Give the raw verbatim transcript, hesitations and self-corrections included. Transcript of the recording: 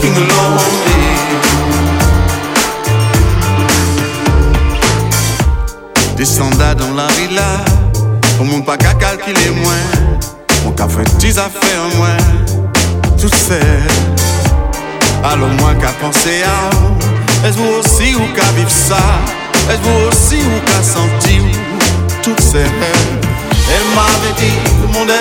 walking lonely. Descenda dans la villa, pour mon pas qu'à calculer moins, mon qu'a fait dix affaires moins, tout seul. Alors moi qu'à penser à, est-ce vous aussi ou qu'à vivre ça, est-ce vous aussi ou qu'à sentir tout seul. Elle m'avait dit, le monde est